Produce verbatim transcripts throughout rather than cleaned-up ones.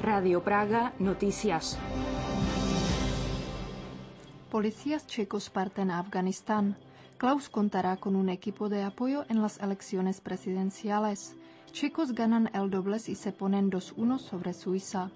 Radio Praga Noticias. Policías checos parten a Afganistán. Klaus contará con un equipo de apoyo en las elecciones presidenciales. Checos ganan el dobles y se ponen dos uno sobre Suiza.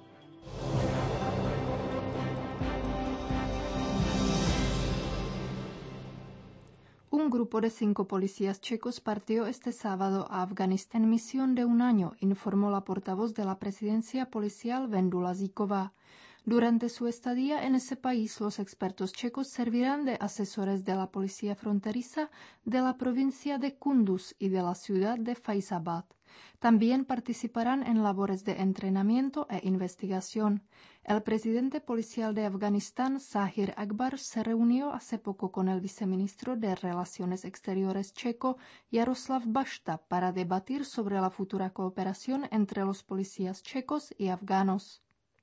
Un grupo de cinco policías checos partió este sábado a Afganistán en misión de un año, informó la portavoz de la presidencia policial Vendula Zíková. Durante su estadía en ese país, los expertos checos servirán de asesores de la policía fronteriza de la provincia de Kunduz y de la ciudad de Faizabad. También participarán en labores de entrenamiento e investigación. El presidente policial de Afganistán, Zahir Akbar, se reunió hace poco con el viceministro de Relaciones Exteriores checo, Jaroslav Bašta, para debatir sobre la futura cooperación entre los policías checos y afganos.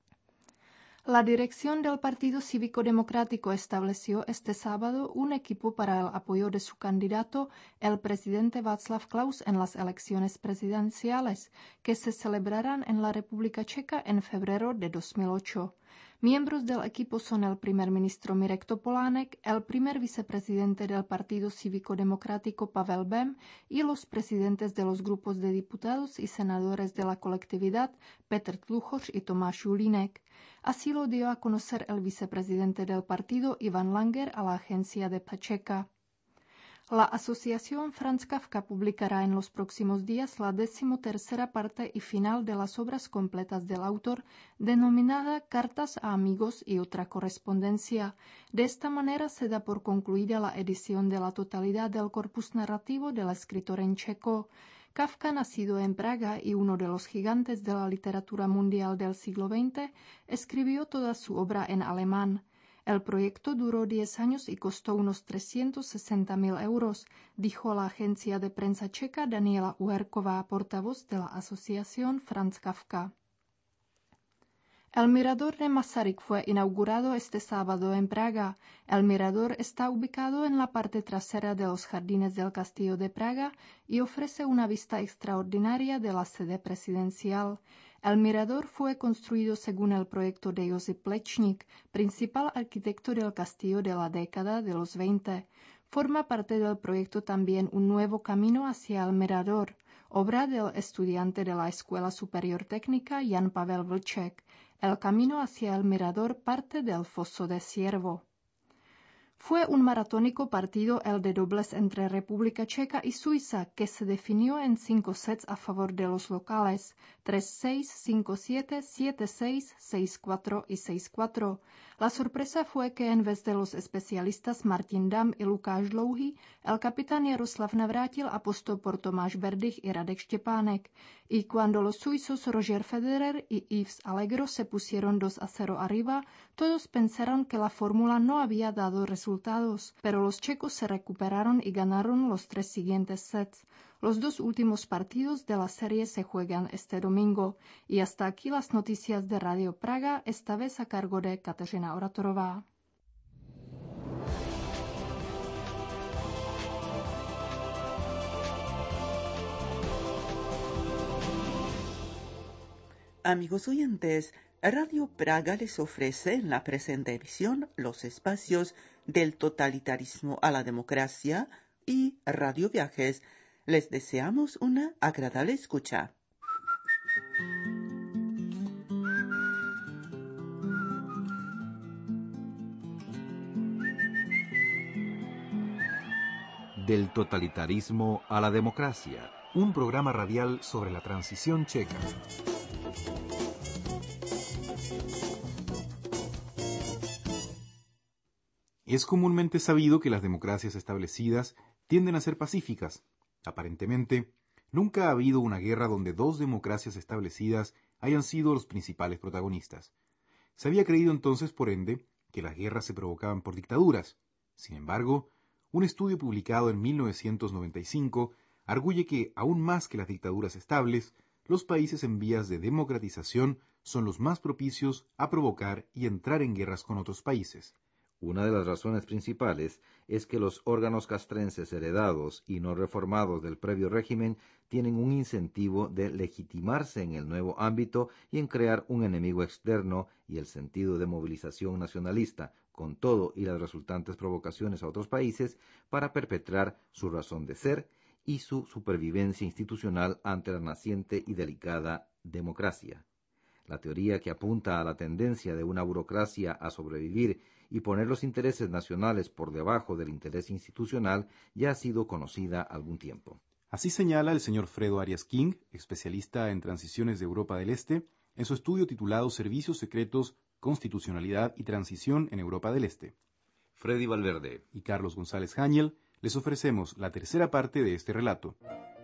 La dirección del Partido Cívico Democrático estableció este sábado un equipo para el apoyo de su candidato, el presidente Václav Klaus, en las elecciones presidenciales, que se celebrarán en la República Checa en febrero de dos mil ocho. Miembros del equipo son el primer ministro Mirek Topolánek, el primer vicepresidente del Partido Cívico Democrático Pavel Bem y los presidentes de los grupos de diputados y senadores de la colectividad Petr Tluchoř y Tomáš Julínek. Así lo dio a conocer el vicepresidente del partido Ivan Langer a la agencia de Pacheca. La asociación Franz Kafka publicará en los próximos días la decimotercera parte y final de las obras completas del autor, denominada Cartas a amigos y otra correspondencia. De esta manera se da por concluida la edición de la totalidad del corpus narrativo del escritor en checo. Kafka, nacido en Praga y uno de los gigantes de la literatura mundial del siglo veinte, escribió toda su obra en alemán. El proyecto duró diez años y costó unos trescientos sesenta mil euros, dijo la agencia de prensa checa Daniela Uherková, portavoz de la asociación Franz Kafka. El mirador de Masaryk fue inaugurado este sábado en Praga. El mirador está ubicado en la parte trasera de los jardines del Castillo de Praga y ofrece una vista extraordinaria de la sede presidencial. El mirador fue construido según el proyecto de Josip Plečnik, principal arquitecto del castillo de la década de los veinte. Forma parte del proyecto también un nuevo camino hacia el mirador, obra del estudiante de la Escuela Superior Técnica Jan Pavel Vlček. El camino hacia el mirador parte del Foso de Ciervo. Fue un maratónico partido el de dobles entre República Checa y Suiza, que se definió en cinco sets a favor de los locales, tres seis, cinco siete, siete seis, seis cuatro y seis cuatro. La sorpresa fue que en vez de los especialistas Martin Damm y Lukáš Dlouhý, el capitán Jaroslav Navrátil apostó por Tomáš Berdych y Radek Štěpánek. Y cuando los suizos Roger Federer y Yves Allegro se pusieron dos a cero arriba, todos pensaron que la fórmula no había dado resultados. Pero los checos se recuperaron y ganaron los tres siguientes sets. Los dos últimos partidos de la serie se juegan este domingo. Y hasta aquí las noticias de Radio Praga, esta vez a cargo de Kateřina Oratorová. Amigos oyentes, Radio Praga les ofrece en la presente emisión los espacios del totalitarismo a la democracia y Radio Viajes. Les deseamos una agradable escucha. Del totalitarismo a la democracia, un programa radial sobre la transición checa. Es comúnmente sabido que las democracias establecidas tienden a ser pacíficas. Aparentemente, nunca ha habido una guerra donde dos democracias establecidas hayan sido los principales protagonistas. Se había creído entonces, por ende, que las guerras se provocaban por dictaduras. Sin embargo, un estudio publicado en mil novecientos noventa y cinco arguye que, aún más que las dictaduras estables, los países en vías de democratización son los más propicios a provocar y entrar en guerras con otros países. Una de las razones principales es que los órganos castrenses heredados y no reformados del previo régimen tienen un incentivo de legitimarse en el nuevo ámbito y en crear un enemigo externo, y el sentido de movilización nacionalista, con todo y las resultantes provocaciones a otros países, para perpetrar su razón de ser y su supervivencia institucional ante la naciente y delicada democracia. La teoría que apunta a la tendencia de una burocracia a sobrevivir y poner los intereses nacionales por debajo del interés institucional ya ha sido conocida algún tiempo. Así señala el señor Fredo Arias King, especialista en transiciones de Europa del Este, en su estudio titulado Servicios Secretos, Constitucionalidad y Transición en Europa del Este. Freddy Valverde y Carlos González Haniel les ofrecemos la tercera parte de este relato.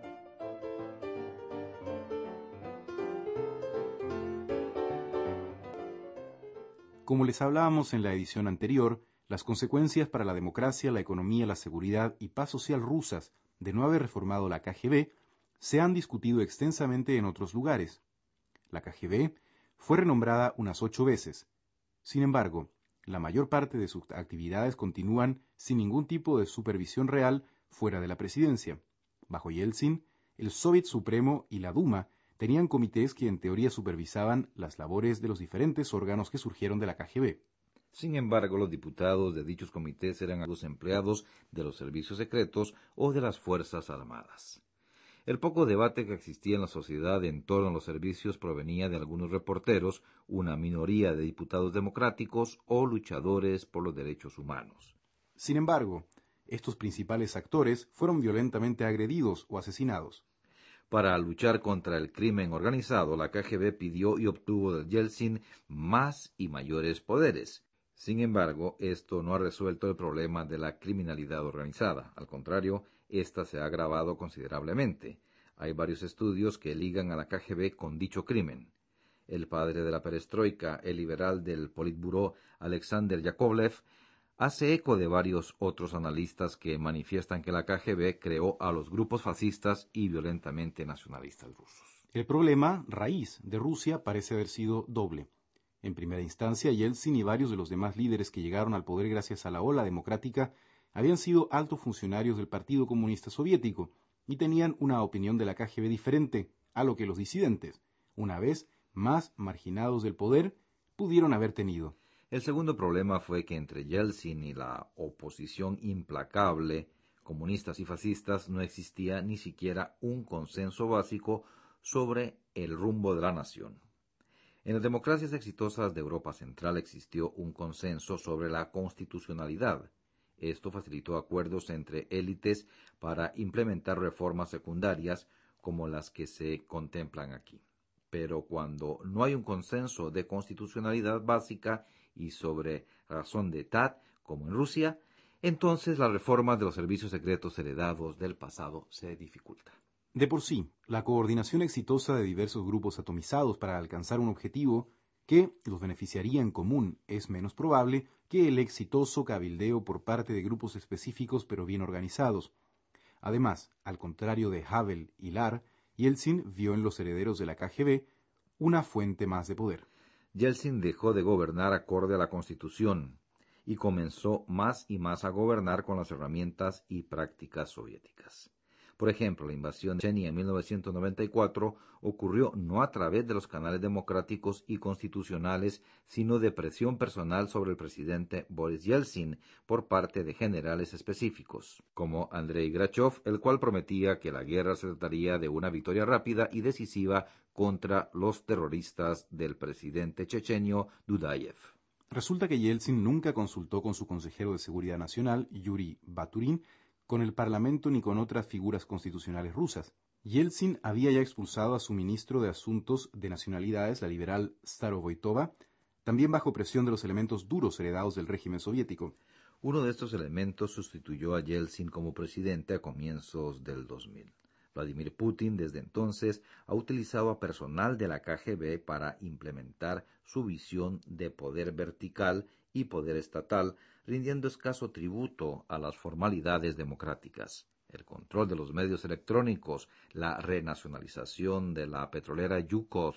Como les hablábamos en la edición anterior, las consecuencias para la democracia, la economía, la seguridad y paz social rusas de no haber reformado la K G B se han discutido extensamente en otros lugares. La K G B fue renombrada unas ocho veces. Sin embargo, la mayor parte de sus actividades continúan sin ningún tipo de supervisión real fuera de la presidencia. Bajo Yeltsin, el Soviet Supremo y la Duma tenían comités que en teoría supervisaban las labores de los diferentes órganos que surgieron de la K G B. Sin embargo, los diputados de dichos comités eran los empleados de los servicios secretos o de las Fuerzas Armadas. El poco debate que existía en la sociedad en torno a los servicios provenía de algunos reporteros, una minoría de diputados democráticos o luchadores por los derechos humanos. Sin embargo, estos principales actores fueron violentamente agredidos o asesinados. Para luchar contra el crimen organizado, la K G B pidió y obtuvo de Yeltsin más y mayores poderes. Sin embargo, esto no ha resuelto el problema de la criminalidad organizada. Al contrario, ésta se ha agravado considerablemente. Hay varios estudios que ligan a la K G B con dicho crimen. El padre de la perestroika, el liberal del Politburó, Alexander Yakovlev, hace eco de varios otros analistas que manifiestan que la K G B creó a los grupos fascistas y violentamente nacionalistas rusos. El problema raíz de Rusia parece haber sido doble. En primera instancia, Yeltsin y varios de los demás líderes que llegaron al poder gracias a la ola democrática habían sido altos funcionarios del Partido Comunista Soviético y tenían una opinión de la K G B diferente a lo que los disidentes, una vez más marginados del poder, pudieron haber tenido. El segundo problema fue que entre Yeltsin y la oposición implacable, comunistas y fascistas, no existía ni siquiera un consenso básico sobre el rumbo de la nación. En las democracias exitosas de Europa Central existió un consenso sobre la constitucionalidad. Esto facilitó acuerdos entre élites para implementar reformas secundarias como las que se contemplan aquí. Pero cuando no hay un consenso de constitucionalidad básica y sobre razón d'etat, como en Rusia, entonces la reforma de los servicios secretos heredados del pasado se dificulta. De por sí, la coordinación exitosa de diversos grupos atomizados para alcanzar un objetivo que los beneficiaría en común es menos probable que el exitoso cabildeo por parte de grupos específicos pero bien organizados. Además, al contrario de Havel y Lahr, Yeltsin vio en los herederos de la K G B una fuente más de poder. Yeltsin dejó de gobernar acorde a la Constitución y comenzó más y más a gobernar con las herramientas y prácticas soviéticas. Por ejemplo, la invasión de Chechenia en mil novecientos noventa y cuatro ocurrió no a través de los canales democráticos y constitucionales, sino de presión personal sobre el presidente Boris Yeltsin por parte de generales específicos, como Andrei Grachev, el cual prometía que la guerra se trataría de una victoria rápida y decisiva contra los terroristas del presidente chechenio Dudayev. Resulta que Yeltsin nunca consultó con su consejero de Seguridad Nacional, Yuri Baturin, con el Parlamento ni con otras figuras constitucionales rusas. Yeltsin había ya expulsado a su ministro de Asuntos de Nacionalidades, la liberal Starovoitova, también bajo presión de los elementos duros heredados del régimen soviético. Uno de estos elementos sustituyó a Yeltsin como presidente a comienzos del dos mil. Vladimir Putin, desde entonces, ha utilizado a personal de la K G B para implementar su visión de poder vertical y poder estatal, rindiendo escaso tributo a las formalidades democráticas. El control de los medios electrónicos, la renacionalización de la petrolera Yukos,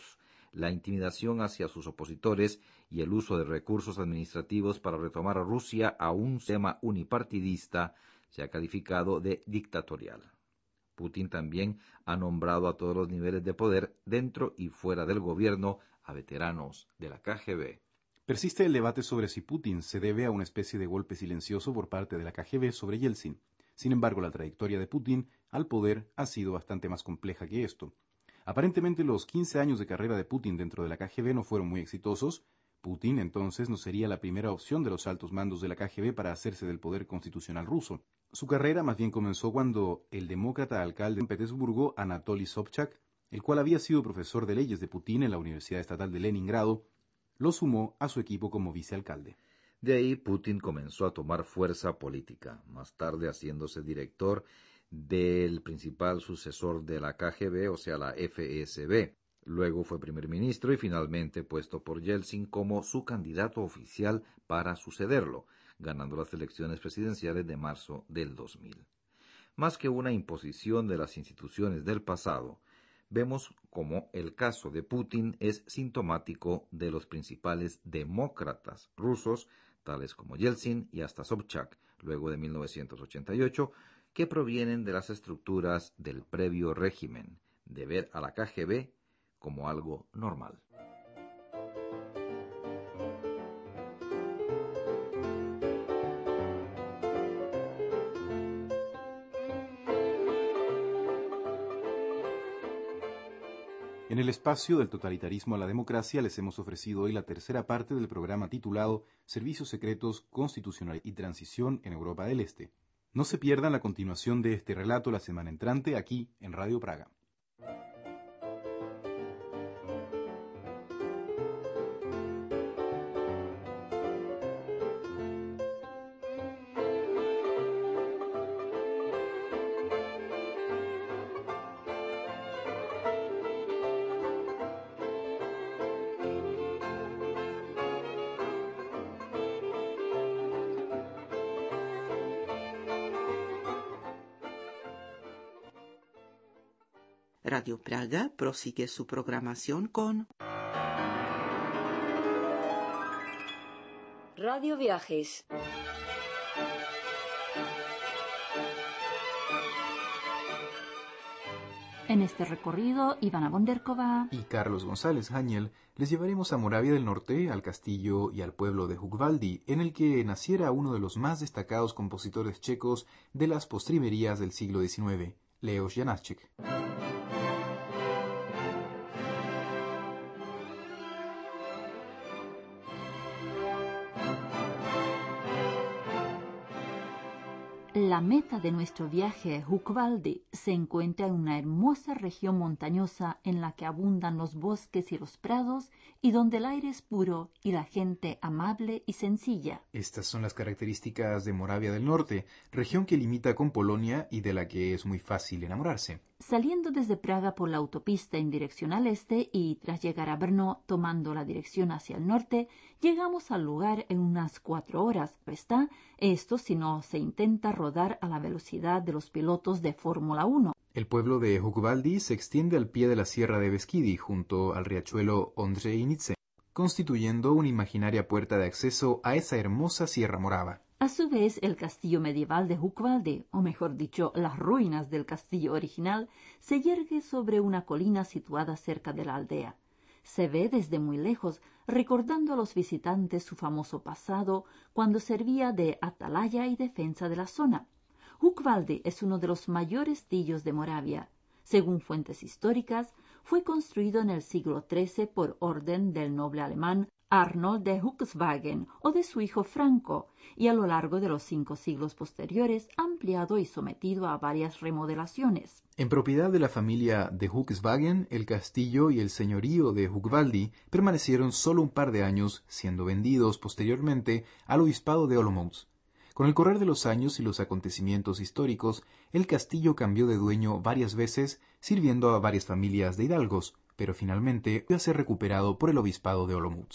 la intimidación hacia sus opositores y el uso de recursos administrativos para retomar a Rusia a un sistema unipartidista se ha calificado de dictatorial. Putin también ha nombrado a todos los niveles de poder dentro y fuera del gobierno a veteranos de la K G B. Persiste el debate sobre si Putin se debe a una especie de golpe silencioso por parte de la K G B sobre Yeltsin. Sin embargo, la trayectoria de Putin al poder ha sido bastante más compleja que esto. Aparentemente, los quince años de carrera de Putin dentro de la K G B no fueron muy exitosos. Putin, entonces, no sería la primera opción de los altos mandos de la K G B para hacerse del poder constitucional ruso. Su carrera más bien comenzó cuando el demócrata alcalde de San Petersburgo, Anatoly Sobchak, el cual había sido profesor de leyes de Putin en la Universidad Estatal de Leningrado, lo sumó a su equipo como vicealcalde. De ahí Putin comenzó a tomar fuerza política, más tarde haciéndose director del principal sucesor de la K G B, o sea, la F S B. Luego fue primer ministro y finalmente puesto por Yeltsin como su candidato oficial para sucederlo, ganando las elecciones presidenciales de marzo del dos mil. Más que una imposición de las instituciones del pasado, vemos como el caso de Putin es sintomático de los principales demócratas rusos, tales como Yeltsin y hasta Sobchak, luego de mil novecientos ochenta y ocho, que provienen de las estructuras del previo régimen, de ver a la K G B como algo normal. En el espacio del totalitarismo a la democracia les hemos ofrecido hoy la tercera parte del programa titulado Servicios Secretos, Constitucional y Transición en Europa del Este. No se pierdan la continuación de este relato la semana entrante aquí en Radio Praga. Radio Praga prosigue su programación con Radio Viajes. En este recorrido, Ivana Bonderkova y Carlos González Haniel les llevaremos a Moravia del Norte, al castillo y al pueblo de Hukvaldi, en el que naciera uno de los más destacados compositores checos de las postrimerías del siglo diecinueve, Leos Janáček. La meta de nuestro viaje a Hukvaldi se encuentra en una hermosa región montañosa en la que abundan los bosques y los prados y donde el aire es puro y la gente amable y sencilla. Estas son las características de Moravia del Norte, región que limita con Polonia y de la que es muy fácil enamorarse. Saliendo desde Praga por la autopista en dirección al este y tras llegar a Brno tomando la dirección hacia el norte, llegamos al lugar en unas cuatro horas. Está esto si no se intenta rodar a la velocidad de los pilotos de Fórmula uno. El pueblo de Hukvaldi se extiende al pie de la sierra de Beskidi, junto al riachuelo Ondřejnice, constituyendo una imaginaria puerta de acceso a esa hermosa sierra morava. A su vez, el castillo medieval de Hukvaldi, o mejor dicho, las ruinas del castillo original, se yergue sobre una colina situada cerca de la aldea. Se ve desde muy lejos, recordando a los visitantes su famoso pasado cuando servía de atalaya y defensa de la zona. Hukvaldi es uno de los mayores tillos de Moravia. Según fuentes históricas, fue construido en el siglo trece por orden del noble alemán Arnold de Huxwagen o de su hijo Franco, y a lo largo de los cinco siglos posteriores ampliado y sometido a varias remodelaciones. En propiedad de la familia de Huxwagen, el castillo y el señorío de Hukvaldi permanecieron solo un par de años, siendo vendidos posteriormente al obispado de Olomouc. Con el correr de los años y los acontecimientos históricos, el castillo cambió de dueño varias veces, sirviendo a varias familias de hidalgos, pero finalmente iba a ser recuperado por el obispado de Olomouc.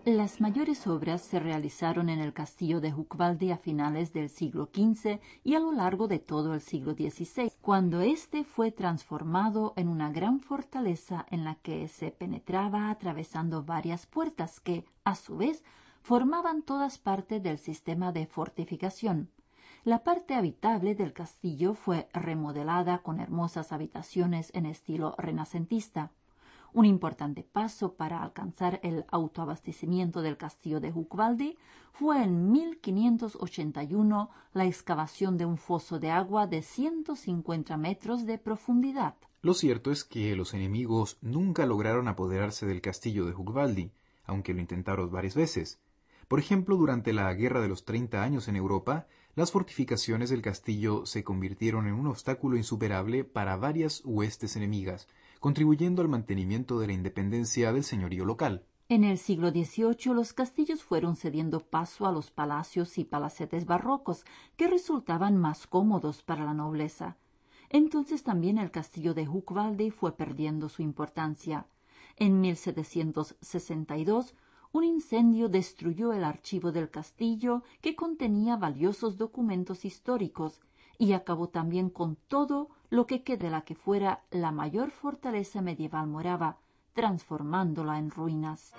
Las mayores obras se realizaron en el castillo de Hucbaldi a finales del siglo quince y a lo largo de todo el siglo dieciséis, cuando éste fue transformado en una gran fortaleza en la que se penetraba atravesando varias puertas que, a su vez, formaban todas parte del sistema de fortificación. La parte habitable del castillo fue remodelada con hermosas habitaciones en estilo renacentista. Un importante paso para alcanzar el autoabastecimiento del castillo de Hucbaldi fue en mil quinientos ochenta y uno la excavación de un foso de agua de ciento cincuenta metros de profundidad. Lo cierto es que los enemigos nunca lograron apoderarse del castillo de Hucbaldi, aunque lo intentaron varias veces. Por ejemplo, durante la Guerra de los Treinta Años en Europa, las fortificaciones del castillo se convirtieron en un obstáculo insuperable para varias huestes enemigas, contribuyendo al mantenimiento de la independencia del señorío local. En el siglo dieciocho los castillos fueron cediendo paso a los palacios y palacetes barrocos, que resultaban más cómodos para la nobleza. Entonces también el castillo de Hucbaldi fue perdiendo su importancia. En mil setecientos sesenta y dos, un incendio destruyó el archivo del castillo, que contenía valiosos documentos históricos, y acabó también con todo lo que quedó de la que fuera la mayor fortaleza medieval morava, transformándola en ruinas.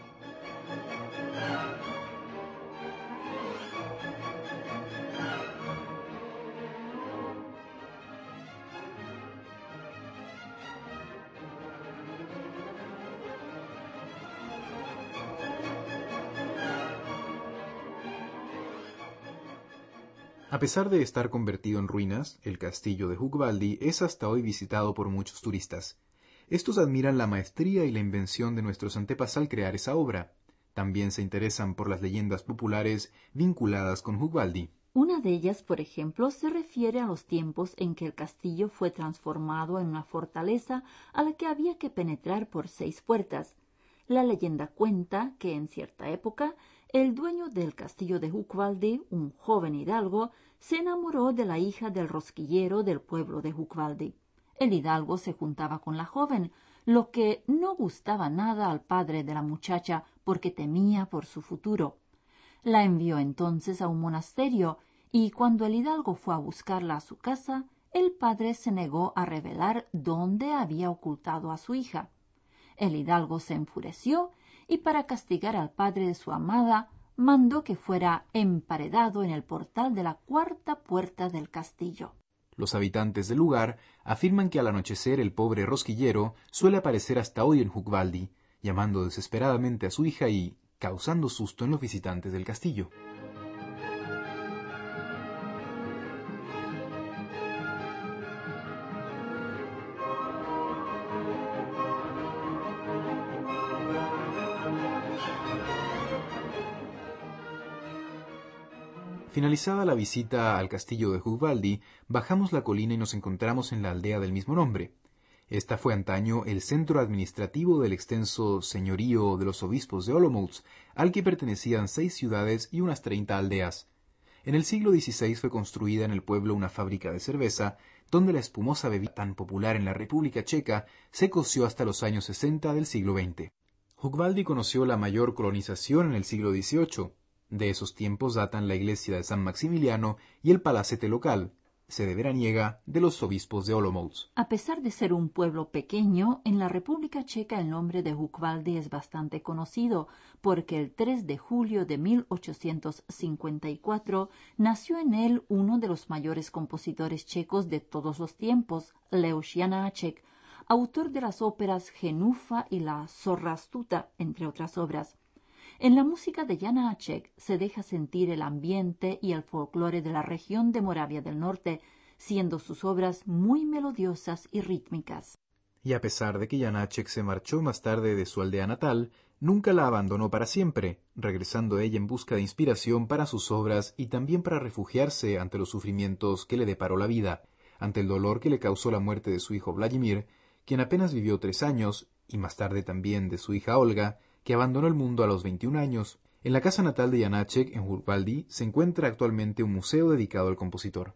A pesar de estar convertido en ruinas, el castillo de Hucbaldi es hasta hoy visitado por muchos turistas. Estos admiran la maestría y la invención de nuestros antepasados al crear esa obra. También se interesan por las leyendas populares vinculadas con Hucbaldi. Una de ellas, por ejemplo, se refiere a los tiempos en que el castillo fue transformado en una fortaleza a la que había que penetrar por seis puertas. La leyenda cuenta que en cierta época el dueño del castillo de Hucbaldi, un joven hidalgo, se enamoró de la hija del rosquillero del pueblo de Hucbaldi. El hidalgo se juntaba con la joven, lo que no gustaba nada al padre de la muchacha porque temía por su futuro. La envió entonces a un monasterio y cuando el hidalgo fue a buscarla a su casa, el padre se negó a revelar dónde había ocultado a su hija. El hidalgo se enfureció y para castigar al padre de su amada, mandó que fuera emparedado en el portal de la cuarta puerta del castillo. Los habitantes del lugar afirman que al anochecer el pobre rosquillero suele aparecer hasta hoy en Hucbaldi, llamando desesperadamente a su hija y causando susto en los visitantes del castillo. Finalizada la visita al castillo de Hucbaldi, bajamos la colina y nos encontramos en la aldea del mismo nombre. Esta fue antaño el centro administrativo del extenso señorío de los obispos de Olomouc, al que pertenecían seis ciudades y unas treinta aldeas. En el siglo dieciséis fue construida en el pueblo una fábrica de cerveza, donde la espumosa bebida tan popular en la República Checa se coció hasta los años sesenta del siglo veinte. Hucbaldi conoció la mayor colonización en el siglo dieciocho. De esos tiempos datan la iglesia de San Maximiliano y el palacete local, sede veraniega de los obispos de Olomouc. A pesar de ser un pueblo pequeño, en la República Checa el nombre de Hucbaldi es bastante conocido, porque el tres de julio de mil ochocientos cincuenta y cuatro nació en él uno de los mayores compositores checos de todos los tiempos, Leoš Janáček, autor de las óperas Genufa y La zorra astuta, entre otras obras. En la música de Janáček se deja sentir el ambiente y el folclore de la región de Moravia del Norte, siendo sus obras muy melodiosas y rítmicas. Y a pesar de que Janáček se marchó más tarde de su aldea natal, nunca la abandonó para siempre, regresando ella en busca de inspiración para sus obras y también para refugiarse ante los sufrimientos que le deparó la vida, ante el dolor que le causó la muerte de su hijo Vladimir, quien apenas vivió tres años, y más tarde también de su hija Olga, que abandonó el mundo a los veintiún años. En la casa natal de Janáček, en Hucbaldi, se encuentra actualmente un museo dedicado al compositor.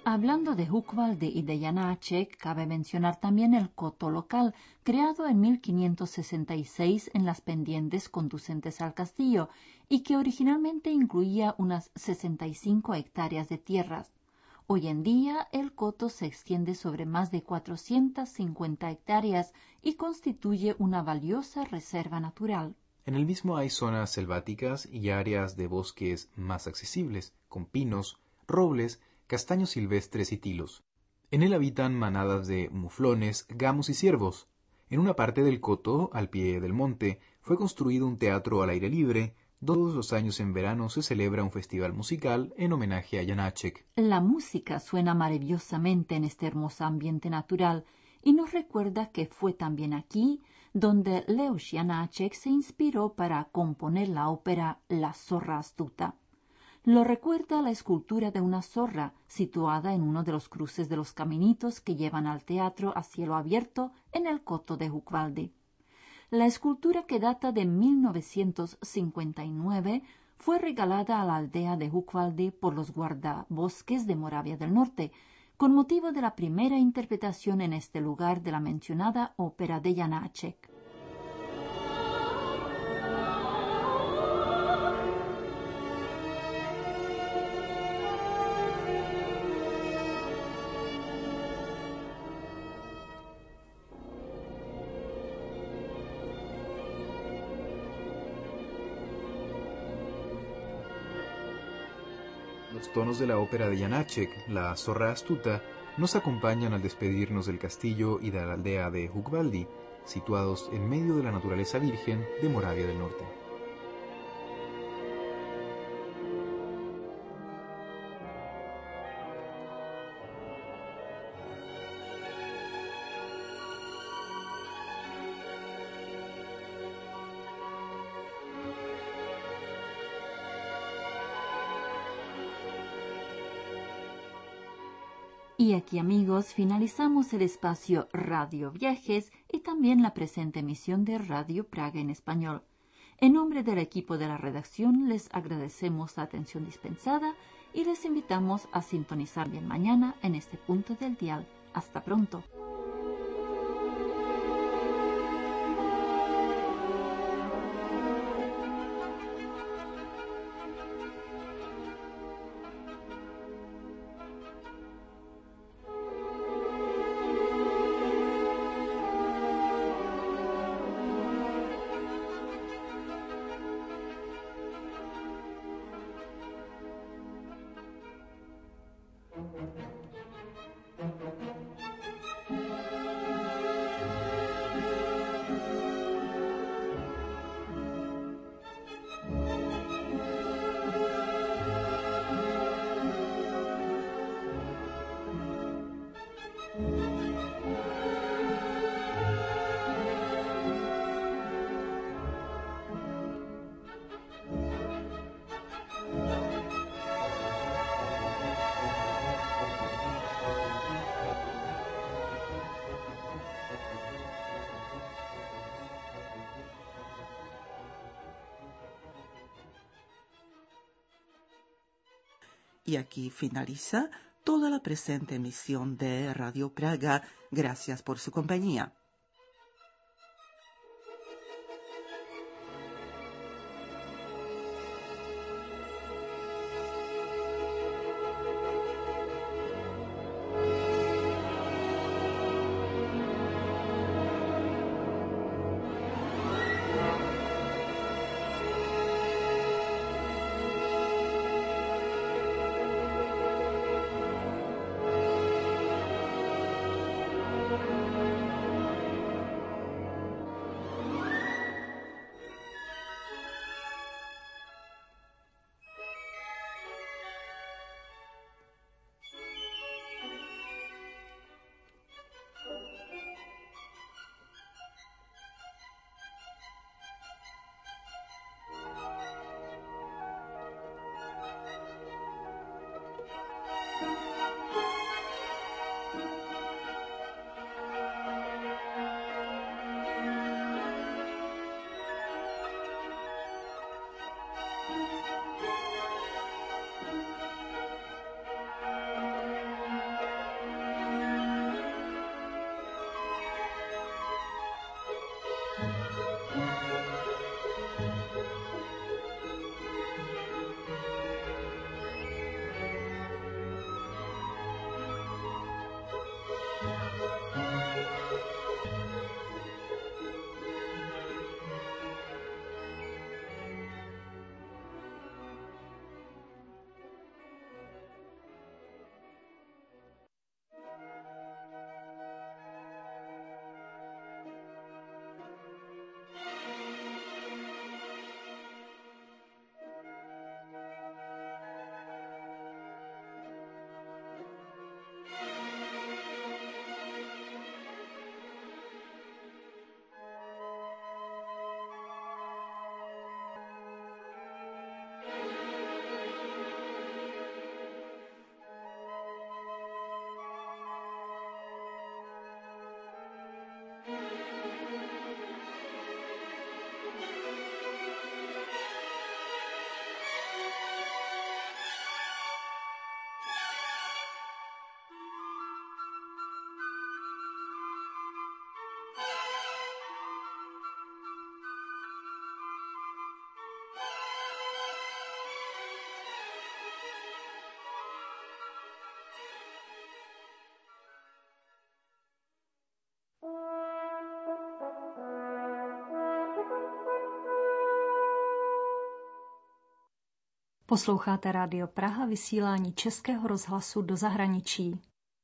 Hablando de Hukvaldi y de Janáček, cabe mencionar también el coto local, creado en mil quinientos sesenta y seis en las pendientes conducentes al castillo y que originalmente incluía unas sesenta y cinco hectáreas de tierras. Hoy en día, el coto se extiende sobre más de cuatrocientas cincuenta hectáreas y constituye una valiosa reserva natural. En el mismo hay zonas selváticas y áreas de bosques más accesibles, con pinos, robles, castaños silvestres y tilos. En él habitan manadas de muflones, gamos y ciervos. En una parte del coto, al pie del monte, fue construido un teatro al aire libre. Todos los años en verano se celebra un festival musical en homenaje a Janáček. La música suena maravillosamente en este hermoso ambiente natural y nos recuerda que fue también aquí donde Leoš Janáček se inspiró para componer la ópera La zorra astuta. Lo recuerda la escultura de una zorra situada en uno de los cruces de los caminitos que llevan al teatro a cielo abierto en el coto de Hukvaldi. La escultura, que data de mil novecientos cincuenta y nueve, fue regalada a la aldea de Hukvaldi por los guardabosques de Moravia del Norte, con motivo de la primera interpretación en este lugar de la mencionada ópera de Janáček. Los tonos de la ópera de Janáček, La zorra astuta, nos acompañan al despedirnos del castillo y de la aldea de Hukvaldi, situados en medio de la naturaleza virgen de Moravia del Norte. Y aquí, amigos, finalizamos el espacio Radio Viajes y también la presente emisión de Radio Praga en español. En nombre del equipo de la redacción les agradecemos la atención dispensada y les invitamos a sintonizar bien mañana en este punto del dial. Hasta pronto. Y aquí finaliza toda la presente emisión de Radio Praga. Gracias por su compañía. Posloucháte Rádio Praha, vysílání Českého rozhlasu do zahraničí.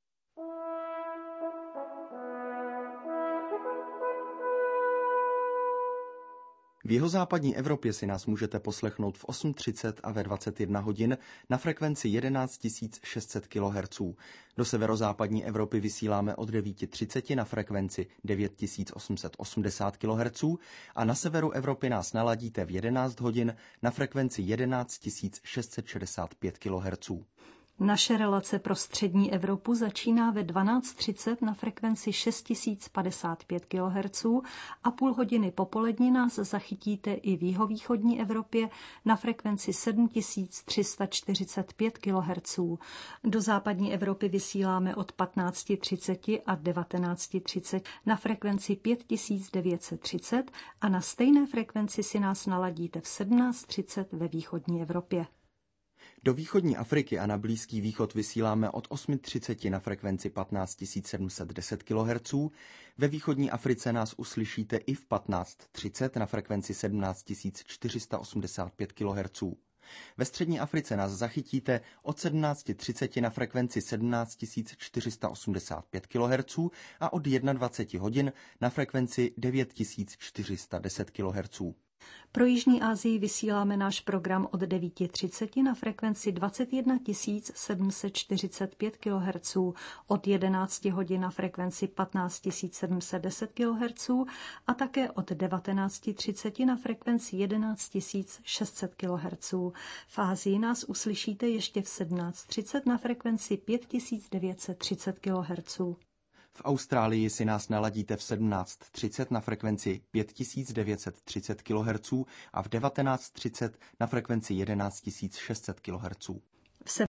V jihozápadní Evropě si nás můžete poslechnout v osm třicet a ve dvacet jedna hodin na frekvenci jedenáct tisíc šest set kilohertzů. Do severozápadní Evropy vysíláme od devět třicet na frekvenci devět tisíc osm set osmdesát kilohertzů a na severu Evropy nás naladíte v jedenáct hodin na frekvenci jedenáct tisíc šest set šedesát pět kilohertzů. Naše relace pro střední Evropu začíná ve dvanáct třicet na frekvenci šest tisíc padesát pět kilohertzů a půl hodiny popolední nás zachytíte i v jihovýchodní Evropě na frekvenci sedm tisíc tři sta čtyřicet pět kilohertzů. Do západní Evropy vysíláme od patnáct třicet a devatenáct třicet na frekvenci pět tisíc devět set třicet a na stejné frekvenci si nás naladíte v sedmnáct třicet ve východní Evropě. Do východní Afriky a na Blízký východ vysíláme od osm třicet na frekvenci patnáct tisíc sedm set deset kilohertzů. Ve východní Africe nás uslyšíte i v patnáct třicet na frekvenci sedmnáct tisíc čtyři sta osmdesát pět kilohertzů. Ve střední Africe nás zachytíte od sedmnáct třicet na frekvenci sedmnáct tisíc čtyři sta osmdesát pět kilohertzů a od dvacet jedna hodin na frekvenci devět tisíc čtyři sta deset kilohertzů. Pro Jižní Asii vysíláme náš program od devět třicet na frekvenci dvacet jedna tisíc sedm set čtyřicet pět kilohertzů, od jedenáct hodin na frekvenci patnáct tisíc sedm set deset kilohertzů a také od devatenáct třicet na frekvenci jedenáct tisíc šest set kilohertzů. V Asii nás uslyšíte ještě v sedmnáct třicet na frekvenci pět tisíc devět set třicet kilohertzů. V Austrálii si nás naladíte v sedmnáct třicet na frekvenci pět tisíc devět set třicet kilohertzů a v devatenáct třicet na frekvenci jedenáct tisíc šest set kilohertzů.